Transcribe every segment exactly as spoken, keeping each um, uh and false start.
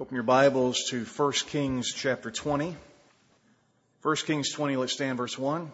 Open your Bibles to First Kings chapter twenty. First Kings twenty, let's stand verse one.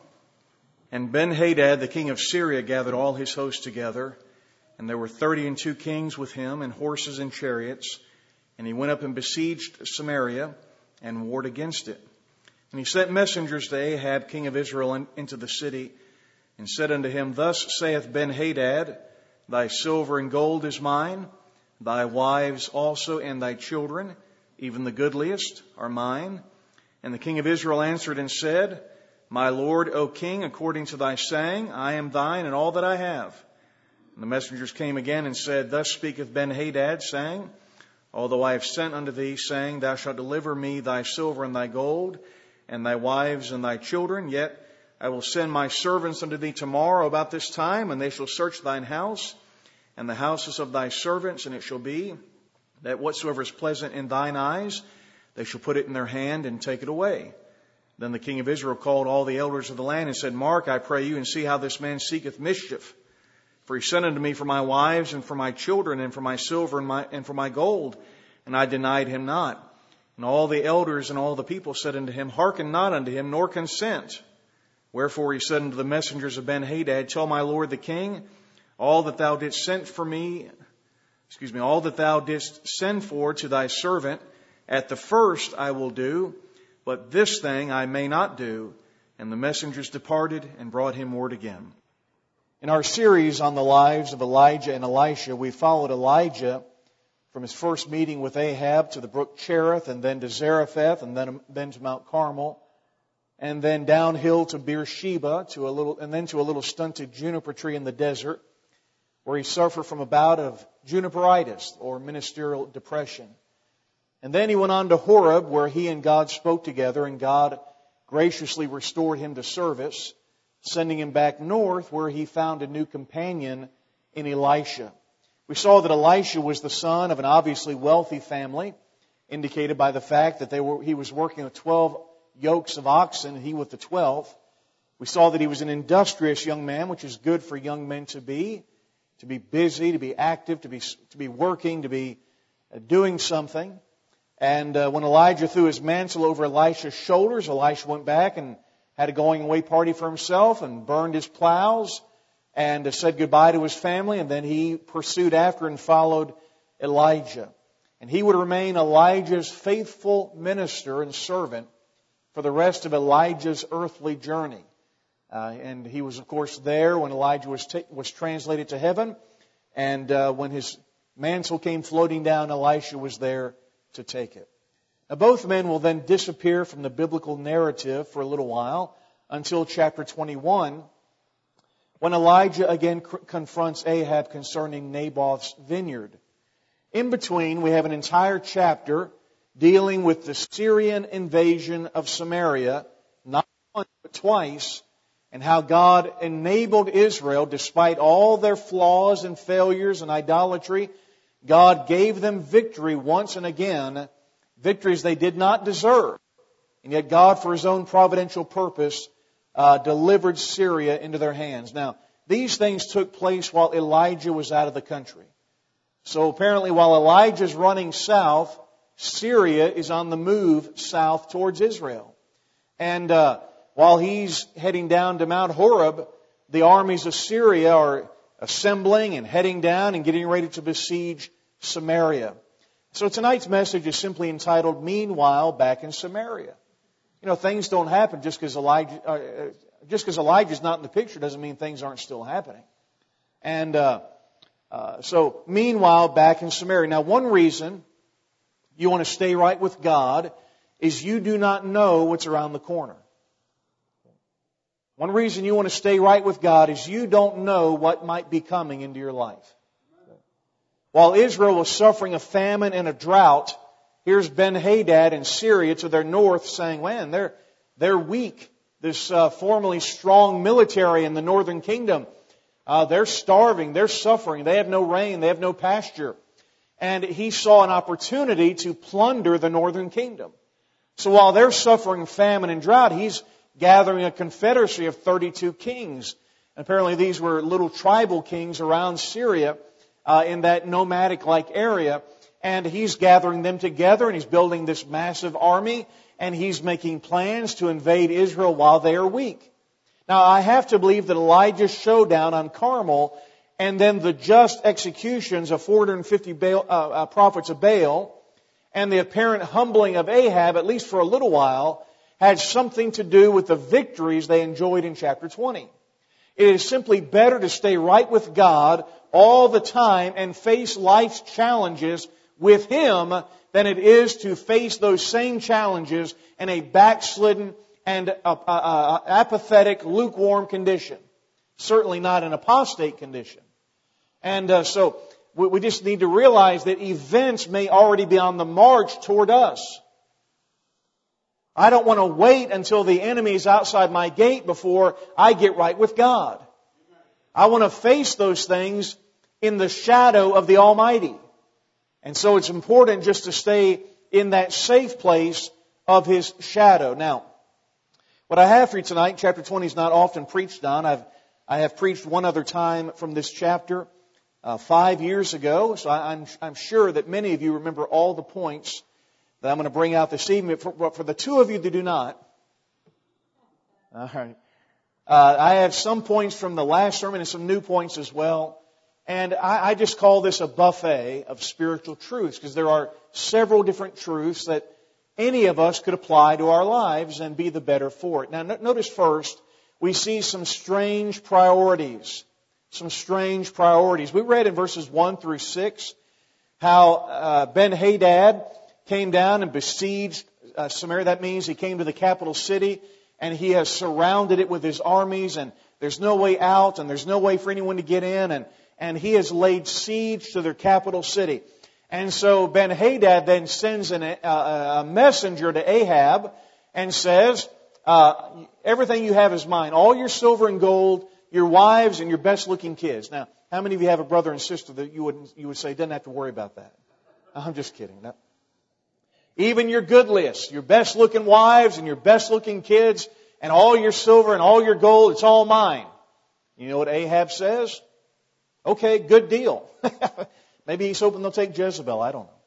And Ben-Hadad, the king of Syria, gathered all his hosts together, and there were thirty and two kings with him, and horses and chariots. And he went up and besieged Samaria, and warred against it. And he sent messengers to Ahab, king of Israel, into the city, and said unto him, Thus saith Ben-Hadad, Thy silver and gold is mine, thy wives also and thy children, even the goodliest, are mine. And the king of Israel answered and said, My lord, O king, according to thy saying, I am thine and all that I have. And the messengers came again and said, Thus speaketh Ben-Hadad, saying, Although I have sent unto thee, saying, Thou shalt deliver me thy silver and thy gold, and thy wives and thy children, yet I will send my servants unto thee tomorrow about this time, and they shall search thine house and the houses of thy servants, and it shall be that whatsoever is pleasant in thine eyes, they shall put it in their hand and take it away. Then the king of Israel called all the elders of the land and said, Mark, I pray you, and see how this man seeketh mischief. For he sent unto me for my wives and for my children and for my silver and, my, and for my gold, and I denied him not. And all the elders and all the people said unto him, Hearken not unto him, nor consent. Wherefore he said unto the messengers of Ben-Hadad, Tell my lord the king, all that thou didst send for me, excuse me, all that thou didst send for to thy servant, at the first I will do, but this thing I may not do. And the messengers departed and brought him word again. In our series on the lives of Elijah and Elisha, we followed Elijah from his first meeting with Ahab to the brook Cherith, and then to Zarephath, and then, then to Mount Carmel, and then downhill to Beersheba, to a little, and then to a little stunted juniper tree in the desert, where he suffered from a bout of juniperitis, or ministerial depression. And then he went on to Horeb, where he and God spoke together, and God graciously restored him to service, sending him back north, where he found a new companion in Elisha. We saw that Elisha was the son of an obviously wealthy family, indicated by the fact that they were, he was working with twelve yokes of oxen, and he with the twelfth. We saw that he was an industrious young man, which is good for young men to be, to be busy, to be active, to be to be working, to be doing something. And uh, when Elijah threw his mantle over Elisha's shoulders, Elisha went back and had a going-away party for himself and burned his plows and uh, said goodbye to his family. And then he pursued after and followed Elijah. And he would remain Elijah's faithful minister and servant for the rest of Elijah's earthly journey. Uh, and he was, of course, there when Elijah was ta- was translated to heaven. And uh, when his mantle came floating down, Elisha was there to take it. Now, both men will then disappear from the biblical narrative for a little while until chapter twenty-one, when Elijah again cr- confronts Ahab concerning Naboth's vineyard. In between, we have an entire chapter dealing with the Syrian invasion of Samaria, not once but twice, and how God enabled Israel, despite all their flaws and failures and idolatry. God gave them victory once and again, victories they did not deserve. And yet God, for His own providential purpose, uh, delivered Syria into their hands. Now, these things took place while Elijah was out of the country. So apparently while Elijah's running south, Syria is on the move south towards Israel. And uh, while he's heading down to Mount Horeb, the armies of Syria are assembling and heading down and getting ready to besiege Samaria. So tonight's message is simply entitled, Meanwhile Back in Samaria. You know, things don't happen just because Elijah, uh, just because Elijah's not in the picture doesn't mean things aren't still happening. And uh, uh, so, meanwhile, back in Samaria. Now, one reason you want to stay right with God is you do not know what's around the corner. One reason you want to stay right with God is you don't know what might be coming into your life. While Israel was suffering a famine and a drought, here's Ben-Hadad in Syria to their north saying, man, they're, they're weak. This uh, formerly strong military in the northern kingdom, uh, they're starving, they're suffering, they have no rain, they have no pasture. And he saw an opportunity to plunder the northern kingdom. So while they're suffering famine and drought, he's gathering a confederacy of thirty-two kings. And apparently these were little tribal kings around Syria uh, in that nomadic-like area. and he's gathering them together, and he's building this massive army, and he's making plans to invade Israel while they are weak. Now, I have to believe that Elijah's showdown on Carmel and then the just executions of four hundred fifty Baal, uh, uh, prophets of Baal and the apparent humbling of Ahab, at least for a little while, had something to do with the victories they enjoyed in chapter twenty. It is simply better to stay right with God all the time and face life's challenges with Him than it is to face those same challenges in a backslidden and a, a, a, apathetic, lukewarm condition. Certainly not an apostate condition. And uh, so we, we just need to realize that events may already be on the march toward us. I don't want to wait until the enemy is outside my gate before I get right with God. I want to face those things in the shadow of the Almighty. And so it's important just to stay in that safe place of His shadow. Now, what I have for you tonight, chapter twenty is not often preached on. I've, I have preached one other time from this chapter uh, five years ago, so I, I'm, I'm sure that many of you remember all the points that I'm going to bring out this evening. For, but for the two of you that do not, all right, uh, I have some points from the last sermon and some new points as well. And I, I just call this a buffet of spiritual truths, because there are several different truths that any of us could apply to our lives and be the better for it. Now, no, notice first, we see some strange priorities. Some strange priorities. We read in verses one through six how uh, Ben-Hadad came down and besieged uh, Samaria. That means he came to the capital city and he has surrounded it with his armies, and there's no way out and there's no way for anyone to get in, and, and he has laid siege to their capital city. And so Ben-Hadad then sends an, uh, a messenger to Ahab and says, uh, everything you have is mine. All your silver and gold, your wives, and your best-looking kids. Now, how many of you have a brother and sister that you would you would say, doesn't have to worry about that? I'm just kidding. No. Even your good list, your best-looking wives and your best-looking kids, and all your silver and all your gold, it's all mine. You know what Ahab says? Okay, good deal. Maybe he's hoping they'll take Jezebel. I don't know.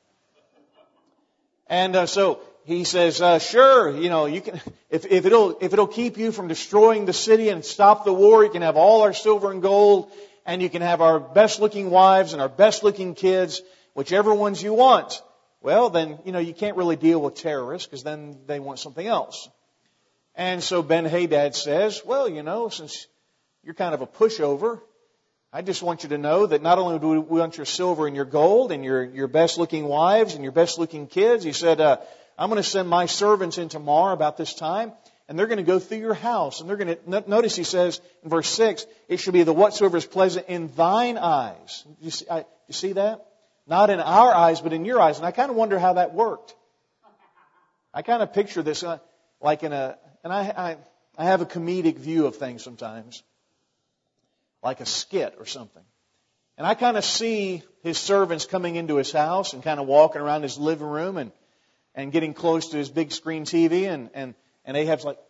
And uh, so he says, uh, "Sure, you know, you can. If, if it'll if it'll keep you from destroying the city and stop the war, you can have all our silver and gold, and you can have our best-looking wives and our best-looking kids, whichever ones you want." Well, then you know you can't really deal with terrorists, because then they want something else. And so Ben-Hadad says, "Well, you know, since you're kind of a pushover, I just want you to know that not only do we want your silver and your gold and your, your best-looking wives and your best-looking kids," he said, uh, "I'm going to send my servants in tomorrow about this time, and they're going to go through your house. And they're going to," notice he says in verse six, "it should be the whatsoever is pleasant in thine eyes." You see, I, you see that? Not in our eyes, but in your eyes. And I kind of wonder how that worked. I kind of picture this uh, like in a, and I, I, I have a comedic view of things sometimes, like a skit or something. And I kind of see his servants coming into his house and kind of walking around his living room and, and getting close to his big screen T V. And, and, and Ahab's like,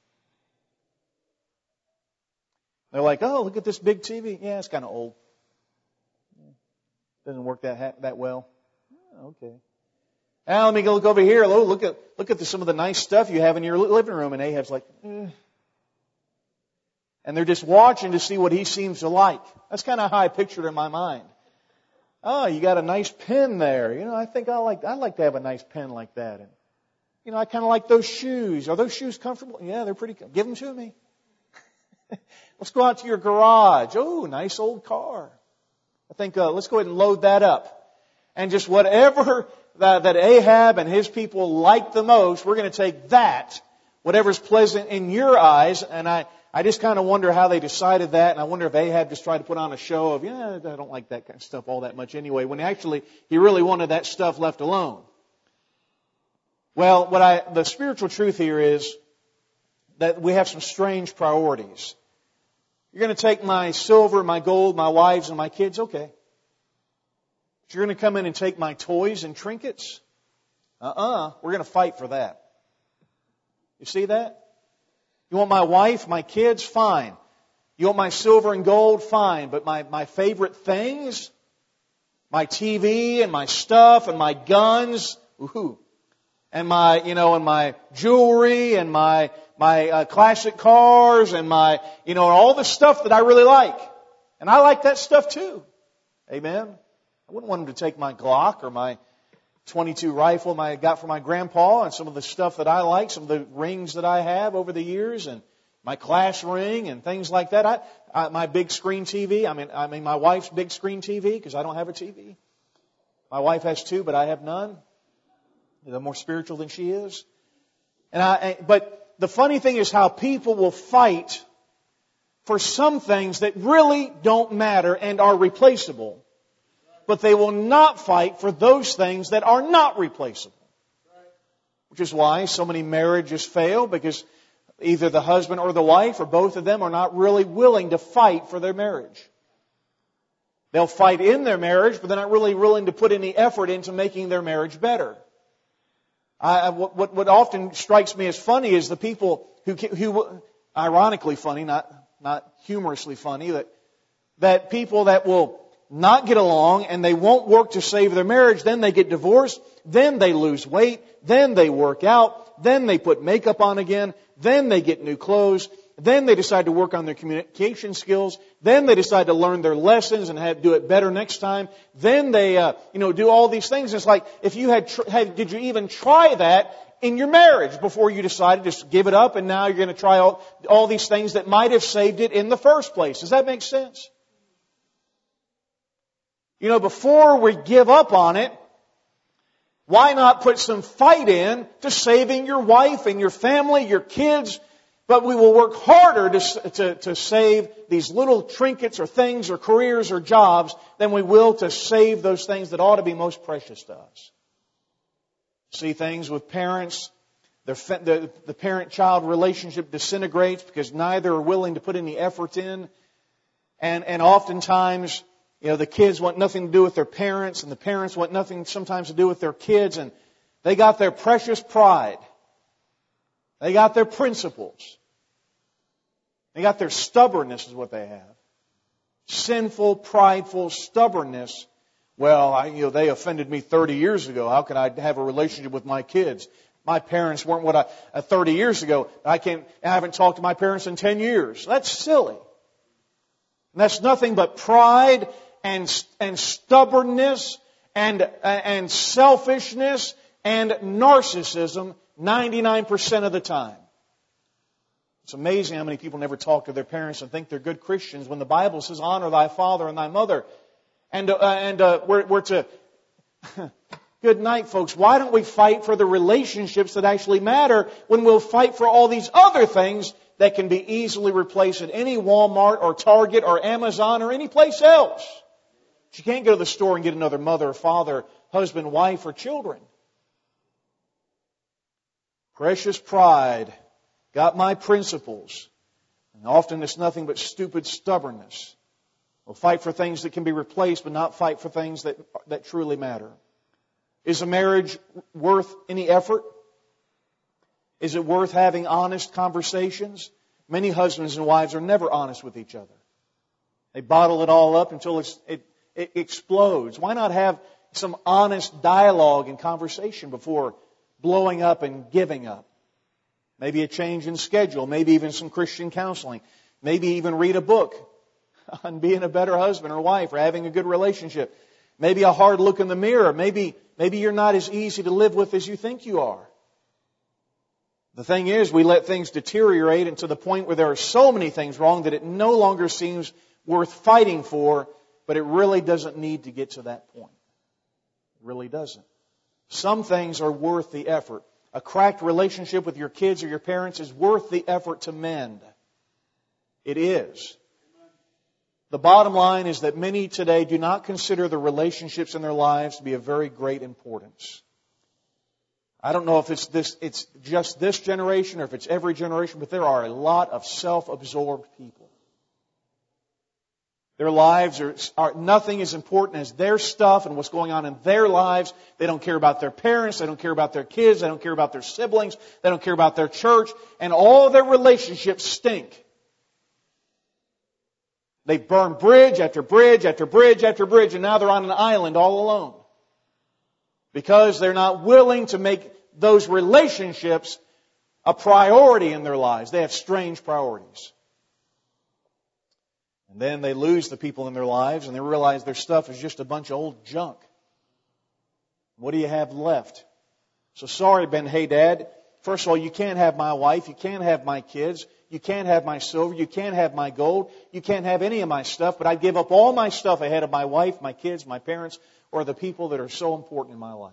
they're like, "Oh, look at this big T V. Yeah, it's kind of old. Doesn't work that ha- that well." Oh, okay. Now let me go look over here. Oh, look at look at the, some of the nice stuff you have in your living room. And Ahab's like, eh. And they're just watching to see what he seems to like. That's kind of how I pictured it in my mind. Oh, you got a nice pen there. You know, I think I like I'd like to have a nice pen like that. And you know, I kind of like those shoes. Are those shoes comfortable? Yeah, they're pretty. Give them to me. Let's go out to your garage. Oh, nice old car. I think uh, let's go ahead and load that up. And just whatever that, that Ahab and his people like the most, we're going to take that, whatever's pleasant in your eyes. And I, I just kind of wonder how they decided that. And I wonder if Ahab just tried to put on a show of, yeah, I don't like that kind of stuff all that much anyway, when actually he really wanted that stuff left alone. Well, what I, the spiritual truth here is that we have some strange priorities. You're going to take my silver, my gold, my wives, and my kids? Okay. But you're going to come in and take my toys and trinkets? Uh-uh. We're going to fight for that. You see that? You want my wife, my kids? Fine. You want my silver and gold? Fine. But my, my favorite things? my T V and my stuff and my guns, woohoo, and my, you know, and my jewelry and my, my uh, classic cars and my, you know, all the stuff that I really like. And I like that stuff too. Amen. I wouldn't want him to take my Glock or my twenty-two rifle I got from my grandpa and some of the stuff that I like, some of the rings that I have over the years and my class ring and things like that. I, I my big screen T V. I mean, I mean my wife's big screen T V because I don't have a T V. My wife has two, but I have none. They're more spiritual than she is. And I, but the funny thing is how people will fight for some things that really don't matter and are replaceable. But they will not fight for those things that are not replaceable. Which is why so many marriages fail, because either the husband or the wife or both of them are not really willing to fight for their marriage. They'll fight in their marriage, but they're not really willing to put any effort into making their marriage better. I, what, what, what often strikes me as funny is the people who, who ironically funny, not, not humorously funny, that, that people that will not get along and they won't work to save their marriage, then they get divorced, then they lose weight, then they work out, then they put makeup on again, then they get new clothes, then they decide to work on their communication skills, then they decide to learn their lessons and have, do it better next time, then they uh, you know do all these things. It's like if you had, tr- had did you even try that in your marriage before you decided to give it up, and now you're going to try all, all these things that might have saved it in the first place? Does that make sense? You know, before we give up on it, why not put some fight in to saving your wife and your family, your kids? But we will work harder to, to, to save these little trinkets or things or careers or jobs than we will to save those things that ought to be most precious to us. See things with parents, the, the, the parent-child relationship disintegrates because neither are willing to put any effort in. And, and oftentimes, you know, the kids want nothing to do with their parents, and the parents want nothing sometimes to do with their kids, and they got their precious pride. They got their principles. They got their stubbornness is what they have. Sinful, prideful stubbornness. Well, I, you know, they offended me thirty years ago. How can I have a relationship with my kids? My parents weren't what I, uh, thirty years ago. I can't, I haven't talked to my parents in ten years. That's silly. And that's nothing but pride and, and stubbornness and, and selfishness and narcissism ninety-nine percent of the time. It's amazing how many people never talk to their parents and think they're good Christians when the Bible says, honor thy father and thy mother. And, uh, and uh, we're, we're to... Good night, folks. Why don't we fight for the relationships that actually matter when we'll fight for all these other things that can be easily replaced at any Walmart or Target or Amazon or any place else? You can't go to the store and get another mother or father, husband, wife, or children. Precious pride got my principles. And often it's nothing but stupid stubbornness. We'll fight for things that can be replaced, but not fight for things that, that truly matter. Is a marriage worth any effort? Is it worth having honest conversations? Many husbands and wives are never honest with each other. They bottle it all up until it's, it, it explodes. Why not have some honest dialogue and conversation before blowing up and giving up? Maybe a change in schedule. Maybe even some Christian counseling. Maybe even read a book on being a better husband or wife or having a good relationship. Maybe a hard look in the mirror. Maybe, maybe you're not as easy to live with as you think you are. The thing is, we let things deteriorate and to the point where there are so many things wrong that it no longer seems worth fighting for, but it really doesn't need to get to that point. It really doesn't. Some things are worth the effort. A cracked relationship with your kids or your parents is worth the effort to mend. It is. The bottom line is that many today do not consider the relationships in their lives to be of very great importance. I don't know if it's this, it's just this generation or if it's every generation, but there are a lot of self-absorbed people. Their lives are, are nothing as important as their stuff and what's going on in their lives. They don't care about their parents. They don't care about their kids. They don't care about their siblings. They don't care about their church. And all their relationships stink. They burned bridge after bridge after bridge after bridge, and now they're on an island all alone. Because they're not willing to make those relationships a priority in their lives. They have strange priorities. And then they lose the people in their lives, and they realize their stuff is just a bunch of old junk. What do you have left? So sorry, Ben-Hadad. First of all, you can't have my wife. You can't have my kids. You can't have my silver. You can't have my gold. You can't have any of my stuff. But I'd give up all my stuff ahead of my wife, my kids, my parents, or the people that are so important in my life.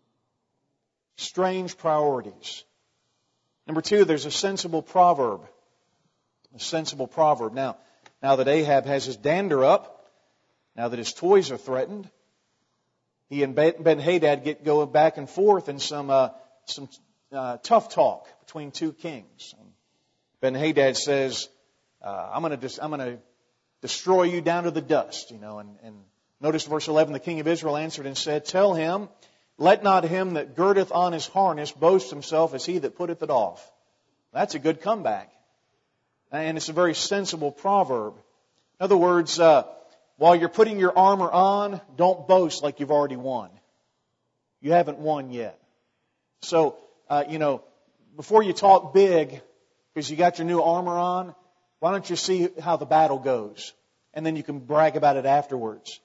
Strange priorities. Number two, there's a sensible proverb. A sensible proverb. Now, now that Ahab has his dander up, now that his toys are threatened, he and Ben-Hadad get going back and forth in some uh, some uh, tough talk between two kings. Ben-Hadad says, uh, "I'm going to dis- I'm going to destroy you down to the dust." You know, and, and notice verse eleven. The king of Israel answered and said, "Tell him, let not him that girdeth on his harness boast himself as he that putteth it off." That's a good comeback, and it's a very sensible proverb. In other words, uh, while you're putting your armor on, don't boast like you've already won. You haven't won yet. So, uh, you know, before you talk big, because you got your new armor on, why don't you see how the battle goes? And then you can brag about it afterwards.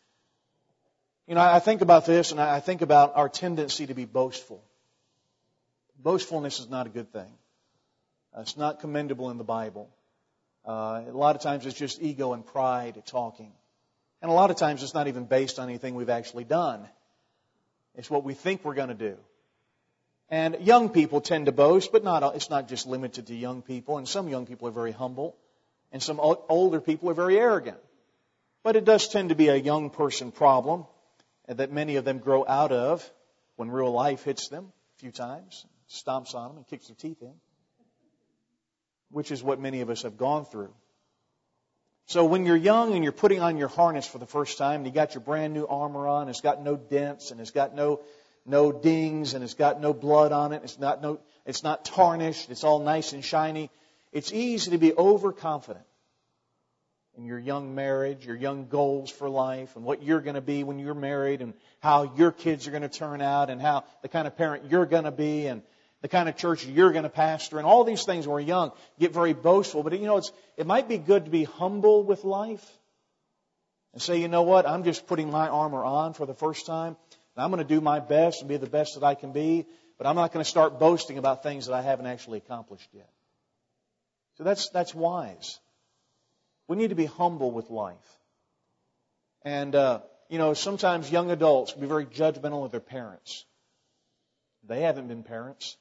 You know, I think about this, and I think about our tendency to be boastful. Boastfulness is not a good thing. It's not commendable in the Bible. Uh, a lot of times it's just ego and pride talking. And a lot of times it's not even based on anything we've actually done. It's what we think we're going to do. And young people tend to boast, but not it's not just limited to young people. And some young people are very humble, and some older people are very arrogant. But it does tend to be a young person problem that many of them grow out of when real life hits them a few times, stomps on them and kicks their teeth in, which is what many of us have gone through. So when you're young and you're putting on your harness for the first time, and you got your brand new armor on, it's got no dents, and it's got no no dings, and it's got no blood on it, it's not no it's not tarnished, it's all nice and shiny. It's easy to be overconfident in your young marriage, your young goals for life, and what you're going to be when you're married, and how your kids are going to turn out, and how the kind of parent you're going to be, and the kind of church you're going to pastor, and all these things when we're young get very boastful. But, you know, it's it might be good to be humble with life and say, you know what, I'm just putting my armor on for the first time, and I'm going to do my best and be the best that I can be, but I'm not going to start boasting about things that I haven't actually accomplished yet. So that's that's wise. We need to be humble with life. And, uh, you know, sometimes young adults can be very judgmental of their parents. They haven't been parents.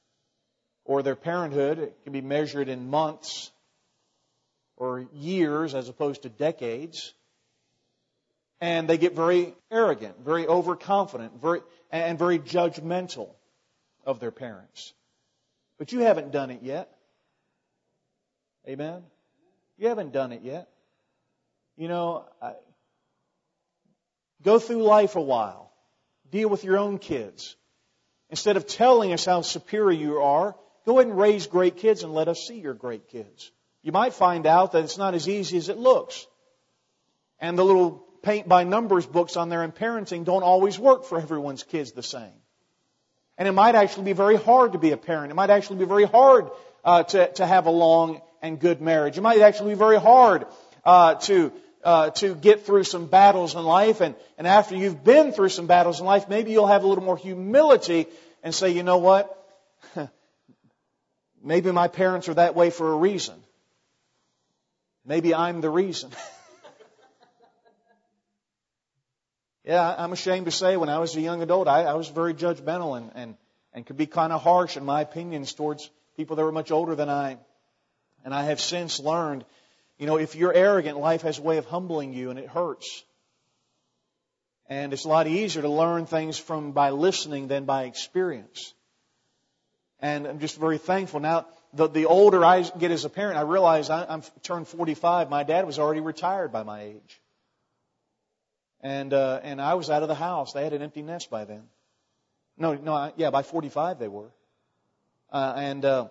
Or their parenthood can be measured in months or years as opposed to decades. And they get very arrogant, very overconfident, very and very judgmental of their parents. But you haven't done it yet. Amen? You haven't done it yet. You know, I, go through life a while. Deal with your own kids. Instead of telling us how superior you are, go ahead and raise great kids and let us see your great kids. You might find out that it's not as easy as it looks. And the little paint by numbers books on there in parenting don't always work for everyone's kids the same. And it might actually be very hard to be a parent. It might actually be very hard uh, to, to have a long and good marriage. It might actually be very hard uh, to uh, to get through some battles in life. And, and after you've been through some battles in life, maybe you'll have a little more humility and say, you know what? Maybe my parents are that way for a reason. Maybe I'm the reason. Yeah, I'm ashamed to say when I was a young adult, I, I was very judgmental and, and, and could be kind of harsh in my opinions towards people that were much older than I. And I have since learned, you know, if you're arrogant, life has a way of humbling you and it hurts. And it's a lot easier to learn things from by listening than by experience. And I'm just very thankful. Now, the, the older I get as a parent, I realize I, I'm turned forty-five. My dad was already retired by my age. And uh, and I was out of the house. They had an empty nest by then. No, no, I, yeah, by forty-five they were. Uh, and, uh,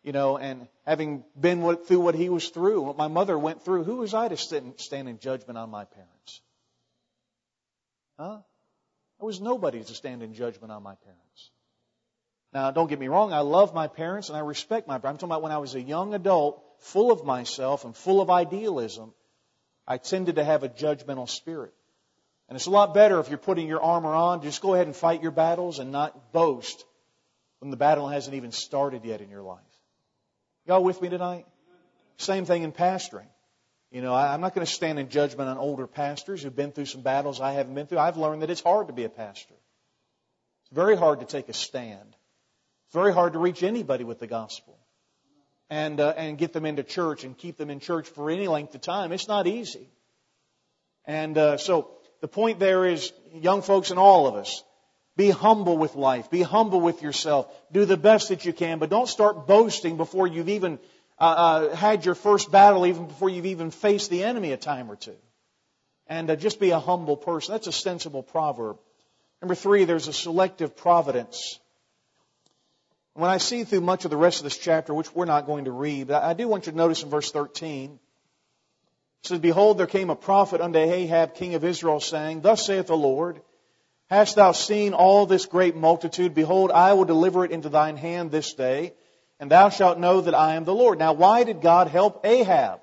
You know, and having been what, through what he was through, what my mother went through, who was I to stand, stand in judgment on my parents? Huh? I was nobody to stand in judgment on my parents. Now, don't get me wrong, I love my parents and I respect my parents. I'm talking about when I was a young adult, full of myself and full of idealism, I tended to have a judgmental spirit. And it's a lot better if you're putting your armor on, just go ahead and fight your battles and not boast when the battle hasn't even started yet in your life. Y'all with me tonight? Same thing in pastoring. You know, I, I'm not going to stand in judgment on older pastors who've been through some battles I haven't been through. I've learned that it's hard to be a pastor. It's very hard to take a stand. It's very hard to reach anybody with the gospel and uh, and get them into church and keep them in church for any length of time. It's not easy. And uh, so the point there is, young folks and all of us, be humble with life. Be humble with yourself. Do the best that you can, but don't start boasting before you've even uh, uh, had your first battle, even before you've even faced the enemy a time or two. And uh, just be a humble person. That's a sensible proverb. Number three, there's a selective providence. When I see through much of the rest of this chapter, which we're not going to read, but I do want you to notice in verse thirteen, it says, Behold, there came a prophet unto Ahab, king of Israel, saying, Thus saith the Lord, Hast thou seen all this great multitude? Behold, I will deliver it into thine hand this day, and thou shalt know that I am the Lord. Now, why did God help Ahab?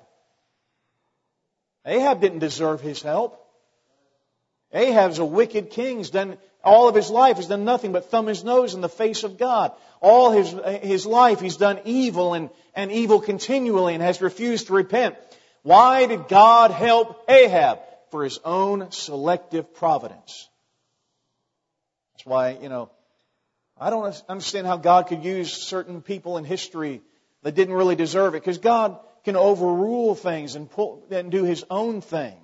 Ahab didn't deserve his help. Ahab's a wicked king. He's done all of his life. He's done nothing but thumb his nose in the face of God. All his his life he's done evil and, and evil continually and has refused to repent. Why did God help Ahab? For His own selective providence. That's why, you know, I don't understand how God could use certain people in history that didn't really deserve it. Because God can overrule things and, pull, and do His own thing.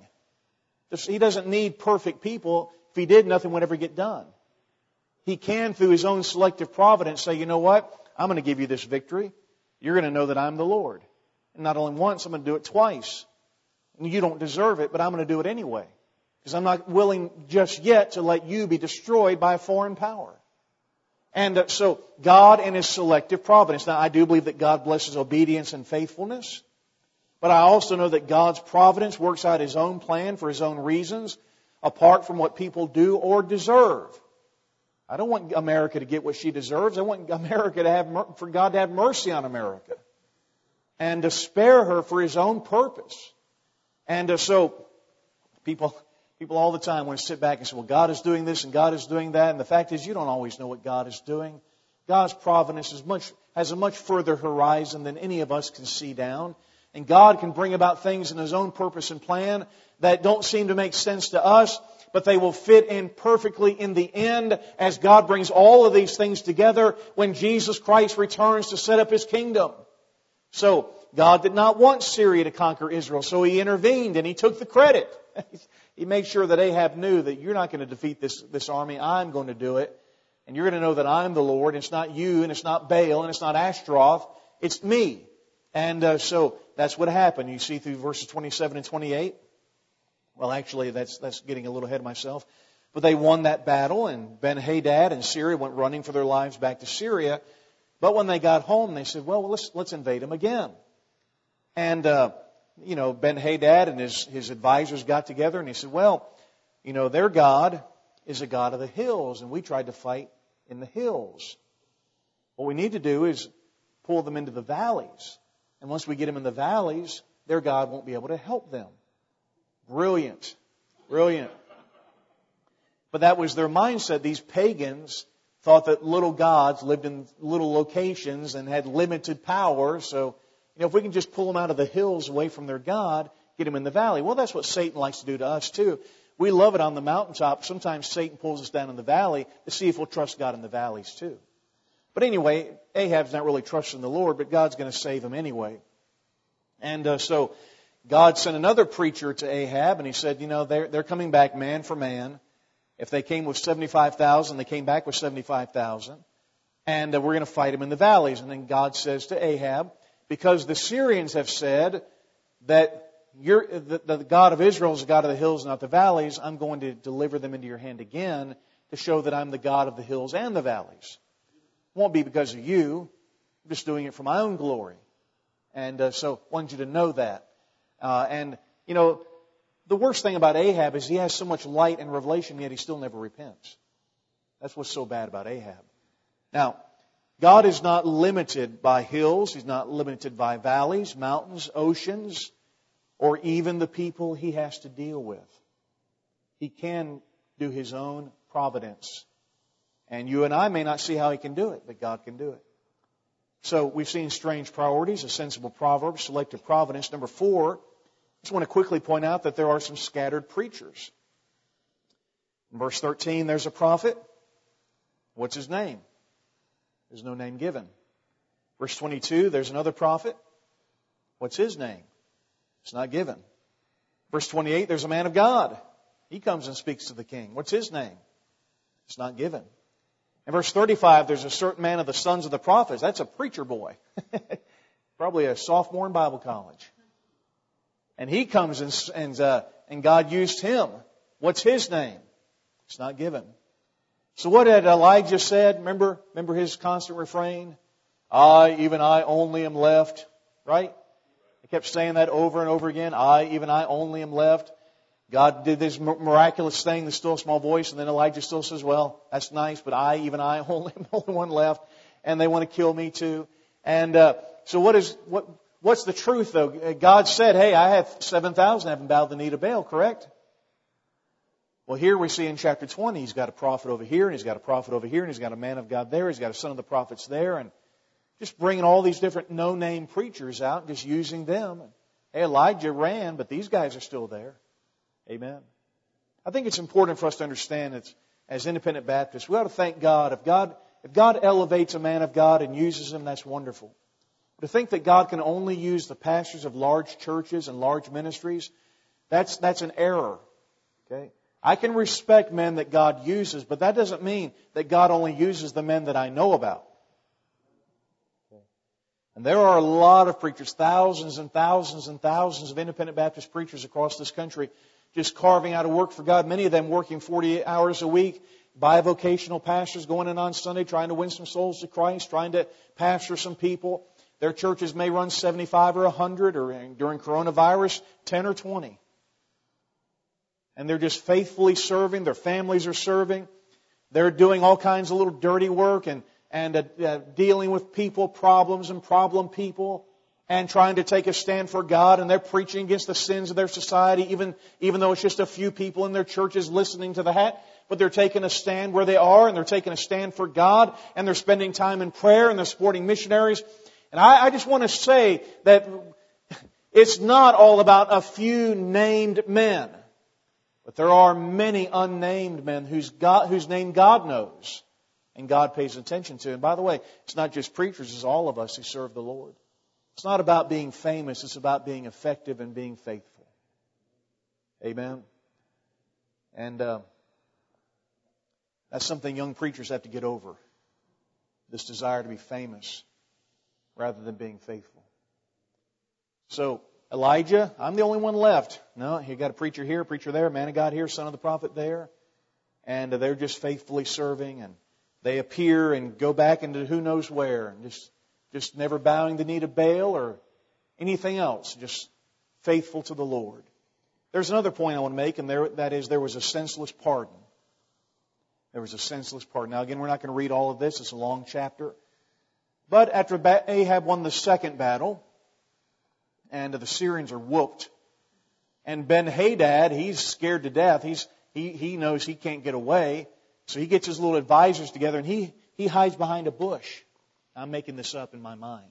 He doesn't need perfect people. If He did, nothing would ever get done. He can, through His own selective providence, say, you know what? I'm going to give you this victory. You're going to know that I'm the Lord. And not only once, I'm going to do it twice. And you don't deserve it, but I'm going to do it anyway. Because I'm not willing just yet to let you be destroyed by a foreign power. And uh, so, God and His selective providence. Now, I do believe that God blesses obedience and faithfulness. But I also know that God's providence works out His own plan for His own reasons, apart from what people do or deserve. I don't want America to get what she deserves. I want America to have, for God to have mercy on America. And to spare her for His own purpose. And uh, so, people... People all the time want to sit back and say, well, God is doing this and God is doing that. And the fact is, you don't always know what God is doing. God's providence is much, has a much further horizon than any of us can see down. And God can bring about things in His own purpose and plan that don't seem to make sense to us, but they will fit in perfectly in the end as God brings all of these things together when Jesus Christ returns to set up His kingdom. So, God did not want Syria to conquer Israel, so He intervened and He took the credit. He made sure that Ahab knew that you're not going to defeat this, this army. I'm going to do it. And you're going to know that I'm the Lord. It's not you, and it's not Baal, and it's not Ashtaroth. It's me. And uh, so that's what happened. You see through verses twenty-seven and twenty-eight. Well, actually, that's that's getting a little ahead of myself. But they won that battle, and Ben-Hadad and Syria went running for their lives back to Syria. But when they got home, they said, well, let's let's invade them again. And... Uh, You know, Ben-Hadad and his, his advisors got together and he said, well, you know, their God is a God of the hills and we tried to fight in the hills. What we need to do is pull them into the valleys. And once we get them in the valleys, their God won't be able to help them. Brilliant. Brilliant. But that was their mindset. These pagans thought that little gods lived in little locations and had limited power, so you know, if we can just pull them out of the hills away from their God, get them in the valley. Well, that's what Satan likes to do to us too. We love it on the mountaintop. Sometimes Satan pulls us down in the valley to see if we'll trust God in the valleys too. But anyway, Ahab's not really trusting the Lord, but God's going to save him anyway. And uh, so God sent another preacher to Ahab, and he said, you know, they're, they're coming back man for man. If they came with seventy-five thousand, they came back with seventy-five thousand. And uh, we're going to fight them in the valleys. And then God says to Ahab, because the Syrians have said that you're, the, the God of Israel is the God of the hills, not the valleys, I'm going to deliver them into your hand again to show that I'm the God of the hills and the valleys. It won't be because of you. I'm just doing it for my own glory. And uh, so I wanted you to know that. Uh, and, you know, the worst thing about Ahab is he has so much light and revelation, yet he still never repents. That's what's so bad about Ahab. Now, God is not limited by hills. He's not limited by valleys, mountains, oceans, or even the people He has to deal with. He can do His own providence. And you and I may not see how He can do it, but God can do it. So we've seen strange priorities, a sensible proverb, selective providence. Number four, I just want to quickly point out that there are some scattered preachers. In verse thirteen, there's a prophet. What's his name? There's no name given. Verse twenty-two, there's another prophet. What's his name? It's not given. Verse twenty-eight, there's a man of God. He comes and speaks to the king. What's his name? It's not given. In verse thirty-five, there's a certain man of the sons of the prophets. That's a preacher boy. Probably a sophomore in Bible college. And he comes and, and, uh, and God used him. What's his name? It's not given. So what had Elijah said? Remember, remember his constant refrain? I, even I, only am left. Right? He kept saying that over and over again. I, even I, only am left. God did this miraculous thing, the still small voice, and then Elijah still says, well, that's nice, but I, even I, only am the only one left, and they want to kill me too. And uh, so what is what? What's the truth, though? God said, hey, I have seven thousand haven't bowed the knee to Baal, correct? Well, here we see in chapter twenty, He's got a prophet over here, and He's got a prophet over here, and He's got a man of God there, He's got a son of the prophets there, and just bringing all these different no-name preachers out and just using them. Hey, Elijah ran, but these guys are still there. Amen. I think it's important for us to understand that as independent Baptists, we ought to thank God. If God, if God elevates a man of God and uses him, that's wonderful. To think that God can only use the pastors of large churches and large ministries, that's, that's an error. Okay? I can respect men that God uses, but that doesn't mean that God only uses the men that I know about. Okay? And there are a lot of preachers, thousands and thousands and thousands of independent Baptist preachers across this country, just carving out a work for God, many of them working forty hours a week, bivocational pastors going in on Sunday, trying to win some souls to Christ, trying to pastor some people. Their churches may run seventy-five or one hundred, or during coronavirus, ten or twenty. And they're just faithfully serving. Their families are serving. They're doing all kinds of little dirty work and, and uh, uh, dealing with people problems and problem people and trying to take a stand for God. And they're preaching against the sins of their society, even, even though it's just a few people in their churches listening to the hat. But they're taking a stand where they are, and they're taking a stand for God, and they're spending time in prayer, and they're supporting missionaries. And I, I just want to say that it's not all about a few named men. But there are many unnamed men whose, God, whose name God knows and God pays attention to. And by the way, it's not just preachers, it's all of us who serve the Lord. It's not about being famous, it's about being effective and being faithful. Amen? And uh, that's something young preachers have to get over. This desire to be famous rather than being faithful. So, Elijah, I'm the only one left. No, you got a preacher here, a preacher there, a man of God here, son of the prophet there. And they're just faithfully serving, and they appear and go back into who knows where, and just, just never bowing the knee to Baal or anything else, just faithful to the Lord. There's another point I want to make, and there, that is there was a senseless pardon. There was a senseless pardon. Now again, we're not going to read all of this. It's a long chapter. But after Ahab won the second battle, and the Syrians are whooped, and Ben-Hadad, he's scared to death. He's, he, he knows he can't get away. So he gets his little advisors together, and he, he hides behind a bush. I'm making this up in my mind.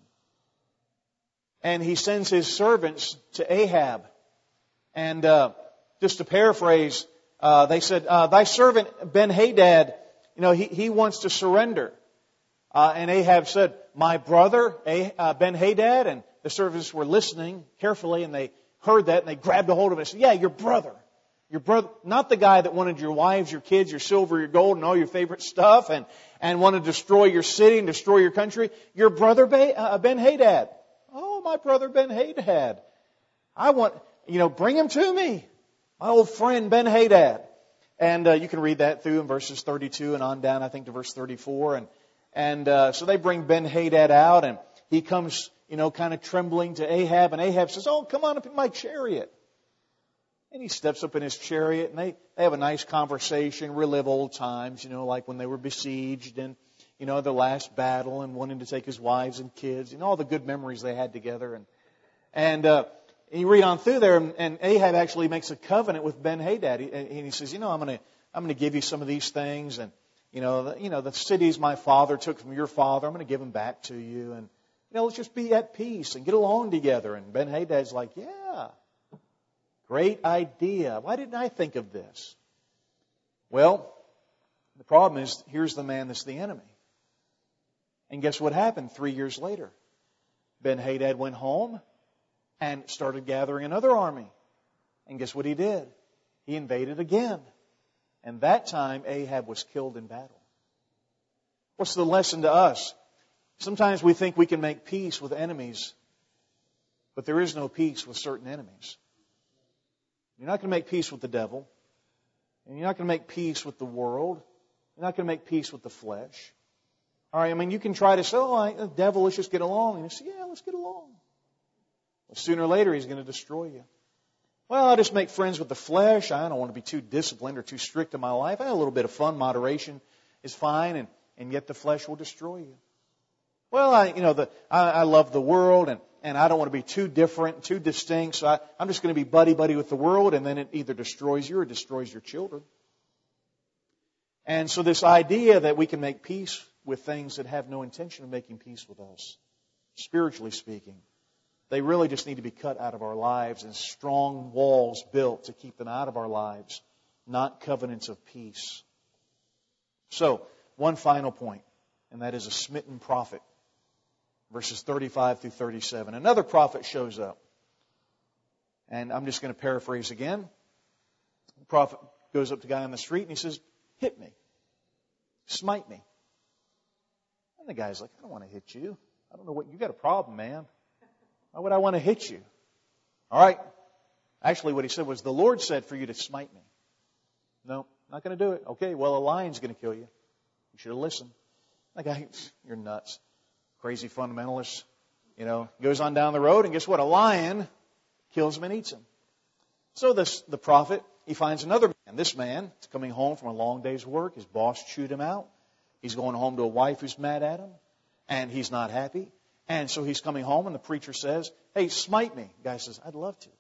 And he sends his servants to Ahab. And uh, just to paraphrase, uh, they said, uh, thy servant Ben-Hadad, you know, he, he wants to surrender. Uh, and Ahab said, my brother uh, Ben-Hadad, and the servants were listening carefully, and they heard that, and they grabbed a hold of it and said, yeah, your brother. Your brother, not the guy that wanted your wives, your kids, your silver, your gold, and all your favorite stuff, and, and wanted to destroy your city and destroy your country. Your brother Ben-Hadad. Oh, my brother Ben-Hadad. I want, you know, bring him to me. My old friend Ben-Hadad. And uh, you can read that through in verses thirty-two and on down, I think, to verse thirty-four. And And uh, so they bring Ben-Hadad out, and he comes, you know, kind of trembling to Ahab. And Ahab says, "Oh, come on up in my chariot." And he steps up in his chariot, and they, they have a nice conversation, relive old times, you know, like when they were besieged and, you know, the last battle and wanting to take his wives and kids, you know, all the good memories they had together. And and uh, you read on through there, and, and Ahab actually makes a covenant with Ben-Hadad. He, and he says, you know, I'm going to I'm going to give you some of these things, and you know, the, you know, the cities my father took from your father, I'm going to give them back to you, and you know, let's just be at peace and get along together. And Ben-Hadad's like, yeah, great idea. Why didn't I think of this? Well, the problem is, here's the man that's the enemy. And guess what happened three years later? Ben-Hadad went home and started gathering another army. And guess what he did? He invaded again. And that time, Ahab was killed in battle. What's the lesson to us? Sometimes we think we can make peace with enemies, but there is no peace with certain enemies. You're not going to make peace with the devil, and you're not going to make peace with the world. You're not going to make peace with the flesh. All right, I mean, you can try to say, oh, I, the devil, let's just get along. And you say, yeah, let's get along. Well, sooner or later, he's going to destroy you. Well, I'll just make friends with the flesh. I don't want to be too disciplined or too strict in my life. I have a little bit of fun. Moderation is fine, and, and yet the flesh will destroy you. Well, I, you know, the, I, I love the world, and, and I don't want to be too different, too distinct, so I, I'm just going to be buddy-buddy with the world, and then it either destroys you or destroys your children. And so this idea that we can make peace with things that have no intention of making peace with us, spiritually speaking, they really just need to be cut out of our lives and strong walls built to keep them out of our lives, not covenants of peace. So, one final point, and that is a smitten prophet. Verses thirty-five through thirty-seven. Another prophet shows up. And I'm just going to paraphrase again. The prophet goes up to a guy on the street and he says, hit me. Smite me. And the guy's like, I don't want to hit you. I don't know what, you got a problem, man. Why would I want to hit you? All right. Actually, what he said was, the Lord said for you to smite me. No, not going to do it. Okay, well, a lion's going to kill you. You should have listened. The guy, you're nuts. Crazy fundamentalist, you know, goes on down the road, and guess what? A lion kills him and eats him. So this, the prophet, he finds another man. This man is coming home from a long day's work. His boss chewed him out. He's going home to a wife who's mad at him, and he's not happy. And so he's coming home, and the preacher says, hey, smite me. The guy says, I'd love to.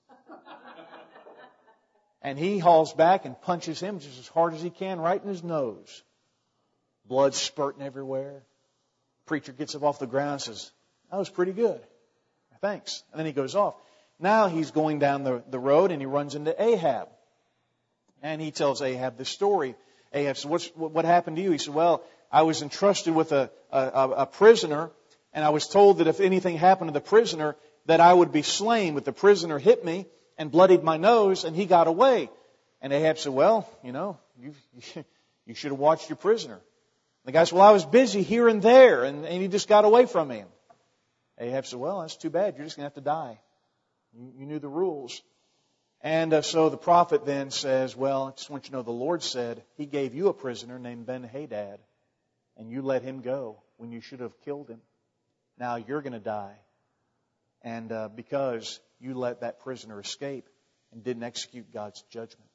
And he hauls back and punches him just as hard as he can right in his nose. Blood spurting everywhere. Preacher gets up off the ground and says, that was pretty good. Thanks. And then he goes off. Now he's going down the, the road and he runs into Ahab. And he tells Ahab this story. Ahab says, What's, what happened to you? He said, well, I was entrusted with a, a, a prisoner, and I was told that if anything happened to the prisoner, that I would be slain. But the prisoner hit me and bloodied my nose, and he got away. And Ahab said, well, you know, you, you should have watched your prisoner. The guy said, well, I was busy here and there, and, and he just got away from me. Ahab said, well, that's too bad. You're just going to have to die. You, you knew the rules. And uh, so the prophet then says, well, I just want you to know the Lord said He gave you a prisoner named Ben-Hadad, and you let him go when you should have killed him. Now you're going to die. And uh, because you let that prisoner escape and didn't execute God's judgment.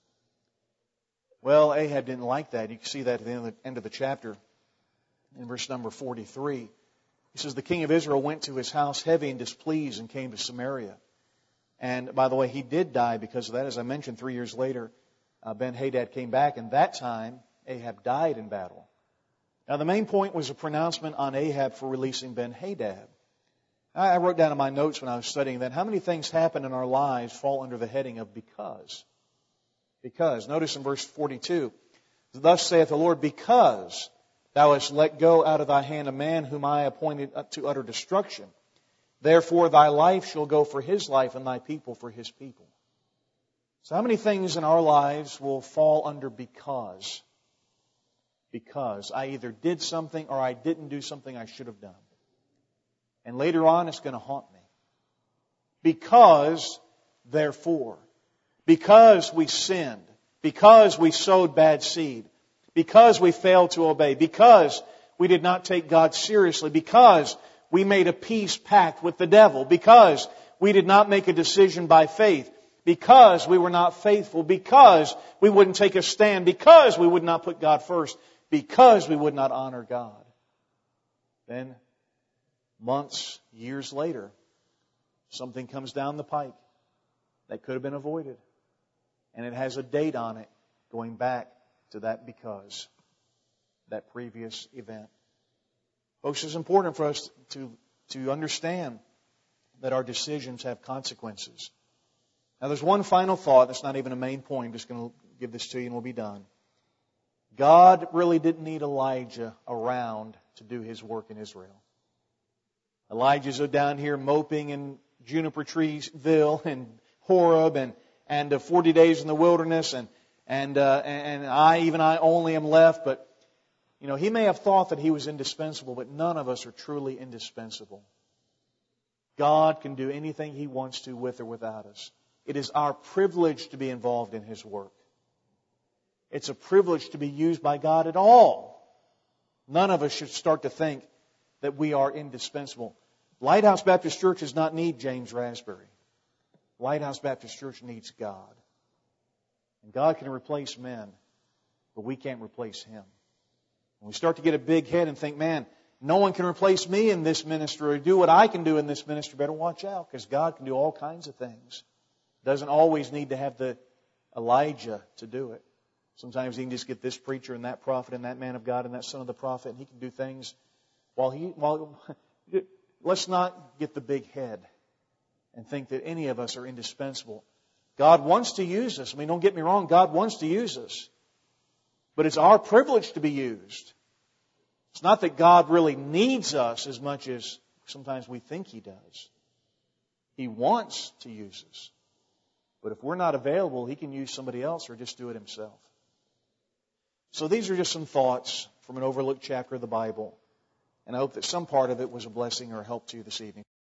Well, Ahab didn't like that. You can see that at the end of the, end of the chapter. In verse number forty-three, he says, the king of Israel went to his house heavy and displeased and came to Samaria. And by the way, he did die because of that. As I mentioned, three years later, uh, Ben-Hadad came back, and that time Ahab died in battle. Now the main point was a pronouncement on Ahab for releasing Ben-Hadad. I wrote down in my notes when I was studying that how many things happen in our lives fall under the heading of because. Because. Notice in verse forty-two, thus saith the Lord, because thou hast let go out of thy hand a man whom I appointed to utter destruction. Therefore thy life shall go for his life, and thy people for his people. So how many things in our lives will fall under because? Because I either did something or I didn't do something I should have done. And later on it's going to haunt me. Because, therefore. Because we sinned. Because we sowed bad seed. Because we failed to obey. Because we did not take God seriously, because we made a peace pact with the devil, because we did not make a decision by faith, because we were not faithful, because we wouldn't take a stand, because we would not put God first, because we would not honor God. Then, months, years later, something comes down the pike that could have been avoided. And it has a date on it going back to that because, that previous event. Folks, it's important for us to, to understand that our decisions have consequences. Now, there's one final thought that's not even a main point. I'm just going to give this to you and we'll be done. God really didn't need Elijah around to do His work in Israel. Elijah's down here moping in Juniper Treesville and Horeb and, and uh, forty days in the wilderness and, and, uh, and I, even I only am left. But, you know, he may have thought that he was indispensable, but none of us are truly indispensable. God can do anything He wants to with or without us. It is our privilege to be involved in His work. It's a privilege to be used by God at all. None of us should start to think that we are indispensable. Lighthouse Baptist Church does not need James Raspberry. Lighthouse Baptist Church needs God. And God can replace men, but we can't replace Him. When we start to get a big head and think, man, no one can replace me in this ministry or do what I can do in this ministry, better watch out, because God can do all kinds of things. Doesn't always need to have the Elijah to do it. Sometimes He can just get this preacher and that prophet and that man of God and that son of the prophet, and he can do things while he, while, let's not get the big head and think that any of us are indispensable. God wants to use us. I mean, don't get me wrong, God wants to use us. But it's our privilege to be used. It's not that God really needs us as much as sometimes we think He does. He wants to use us. But if we're not available, He can use somebody else or just do it Himself. So these are just some thoughts from an overlooked chapter of the Bible. And I hope that some part of it was a blessing or a help to you this evening.